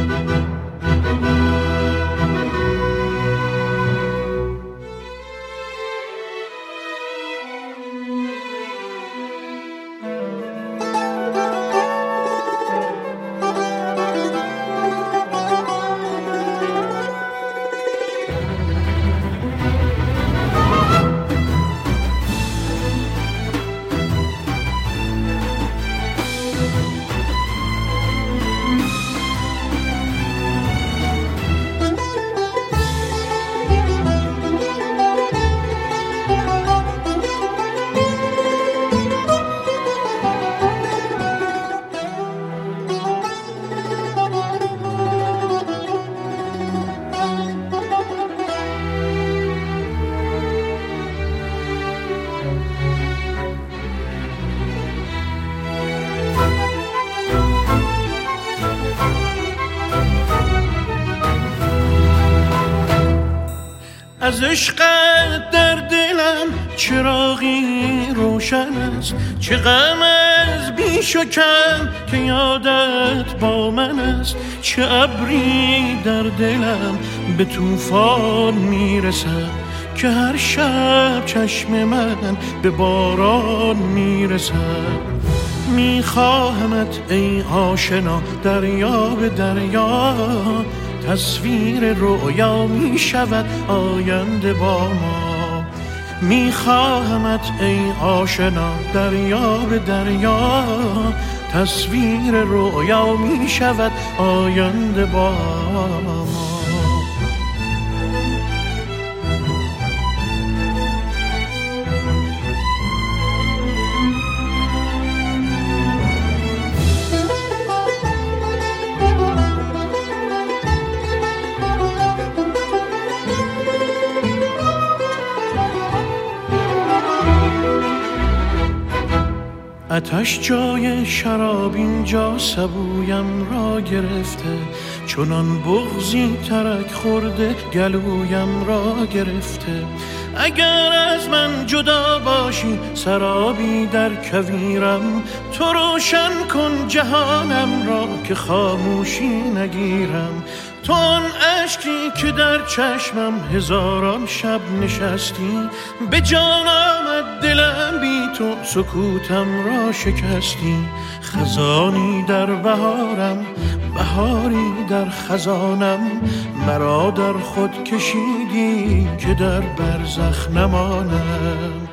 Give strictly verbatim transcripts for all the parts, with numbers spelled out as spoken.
از عشقت در دلم چراغی روشن است، چه غم از بیش و کم که یادت با من است. چه ابری در دلم به طوفان میرسد که هر شب چشم من به باران میرسد. میخواهمت ای آشنا دریا به دریا، تصویر رویا می شود آینده با ما. میخواهمت ای آشنا دریا به دریا، تصویر رویا می شود آینده با ما. آتش جای شراب اینجا سبویم را گرفته، چنان بغضی ترک خورده گلویم را گرفته. اگر از من جدا باشی سرابی در کویرم، تو روشن کن جهانم را که خاموشی نگیرم. تو آن اشکی که در چشمم هزاران شب نشستی، به جان آمد دلم بی تو سکوتم را شکستی. خزانی در بهارم بهاری در خزانم، مرا در خود کشیدی که در برزخ نمانم.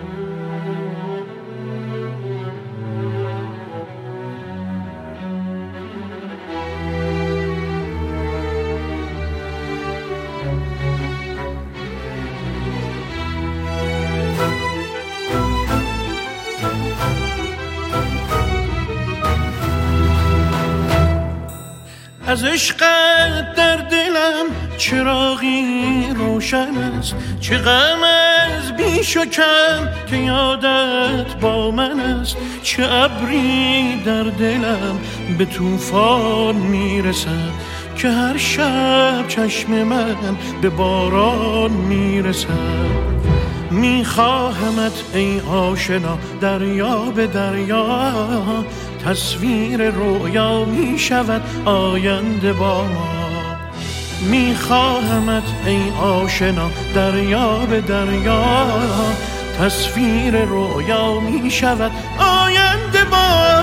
از عشقت در دلم چراغی روشن است، چه غم از بیش و کم که یادت با من است. چه ابری در دلم به طوفان میرسد که هر شب چشم من به باران میرسد. میخواهمت ای آشنا دریا به دریا، تصویر رویا می شود آینده با ما. میخواهمت ای آشنا دریا به دریا، تصویر رویا می شود آینده با